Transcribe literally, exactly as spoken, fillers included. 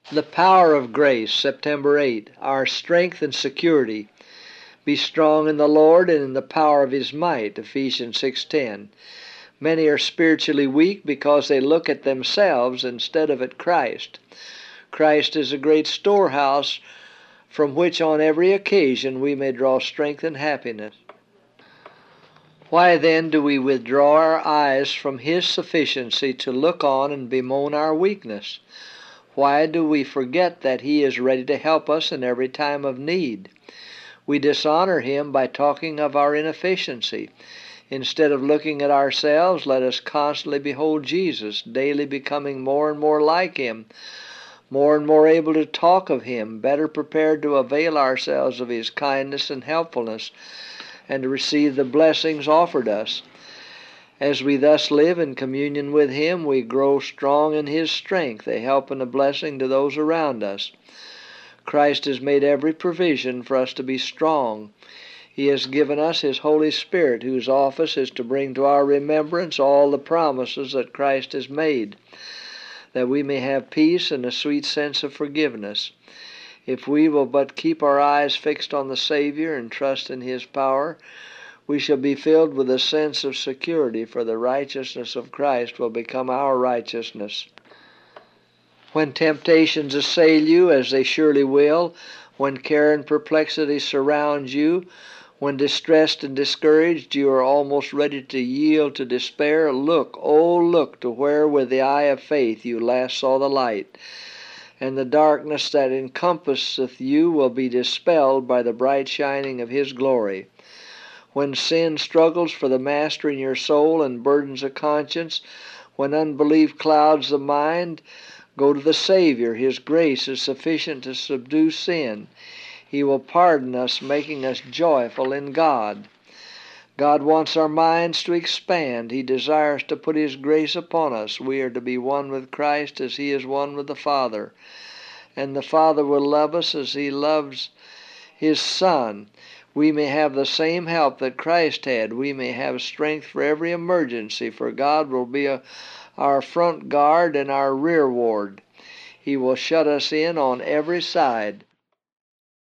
The power of grace, September eighth, our strength and security. Be strong in the Lord and in the power of His might, Ephesians six ten. Many are spiritually weak because they look at themselves instead of at Christ. Christ is a great storehouse from which on every occasion we may draw strength and happiness. Why then do we withdraw our eyes from His sufficiency to look on and bemoan our weakness? Why do we forget that He is ready to help us in every time of need? We dishonor Him by talking of our inefficiency. Instead of looking at ourselves, let us constantly behold Jesus, daily becoming more and more like Him, more and more able to talk of Him, better prepared to avail ourselves of His kindness and helpfulness, and to receive the blessings offered us. As we thus live in communion with Him, we grow strong in His strength, a help and a blessing to those around us. Christ has made every provision for us to be strong. He has given us His Holy Spirit, whose office is to bring to our remembrance all the promises that Christ has made, that we may have peace and a sweet sense of forgiveness. If we will but keep our eyes fixed on the Savior and trust in His power, we shall be filled with a sense of security, for the righteousness of Christ will become our righteousness. When temptations assail you, as they surely will, when care and perplexity surround you, when distressed and discouraged you are almost ready to yield to despair, look, oh look, to where with the eye of faith you last saw the light, and the darkness that encompasseth you will be dispelled by the bright shining of His glory. When sin struggles for the mastery in your soul and burdens a conscience, when unbelief clouds the mind, go to the Savior. His grace is sufficient to subdue sin. He will pardon us, making us joyful in God. God wants our minds to expand. He desires to put His grace upon us. We are to be one with Christ as He is one with the Father. And the Father will love us as He loves His Son. We may have the same help that Christ had. We may have strength for every emergency, for God will be a, our front guard and our rear ward. He will shut us in on every side.